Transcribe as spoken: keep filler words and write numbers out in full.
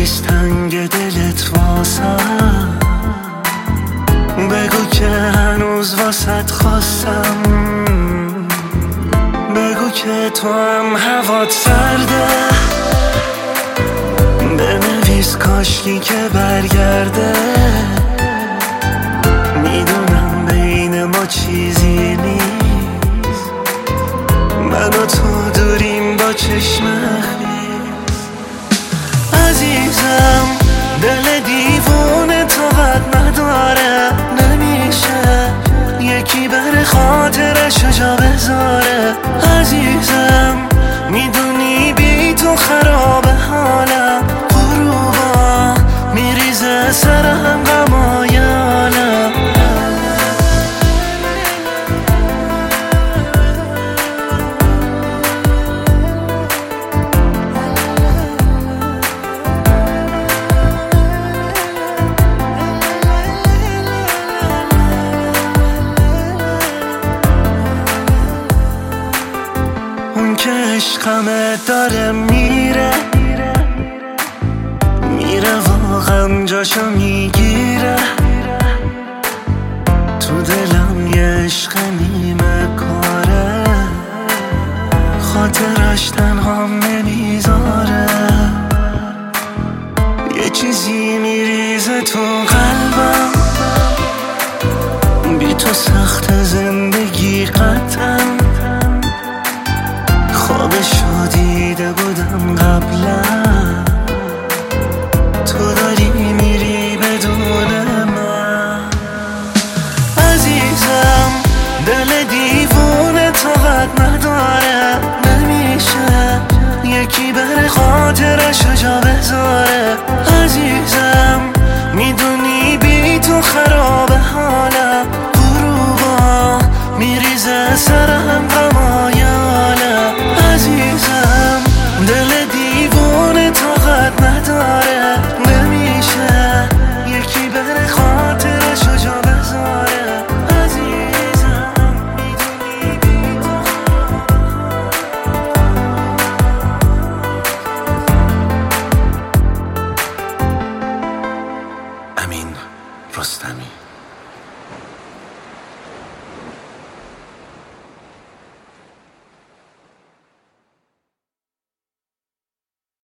نیست تنگ دلت واسم، بگو که هنوز واسط خواستم، بگو که تو هم هوات سرده، بنویس کاشکی که برگرده. میدونم بین ما چیزی نیست، من و تو دوریم با چشم خیس. عزیزم دل دیوونه طاقت نداره، نمیشه یکی بر خاطرشو جا بذاره. عزیزم میدونی بی تو خراب حالم، غروبا میریزه سرم غمای عالم. اون که عشقمه داره میره میره واقعا جاشو میگیره، تو دلم یه عشق نیمه کاره، خاطرش تنهام نمیذاره. یه چیزی میریزه تو قلبم، بی تو سخت زندگی قطعا، خوابشو دیده بودم قبلا، تو داری میری بدون من. عزیزم دل دیوونه طاقت نداره، نمیشه یکی بر خاطرشو جا بذاره. عزیزم میدونی بی تو خراب حالم، غروبا میریزه سرم غمای عالم. عزیزم دل دیوونه طاقت نداره، نمیشه یکی بر خاطرشو جا بذاره. عزیزم میدونی بی تو امین رستمی.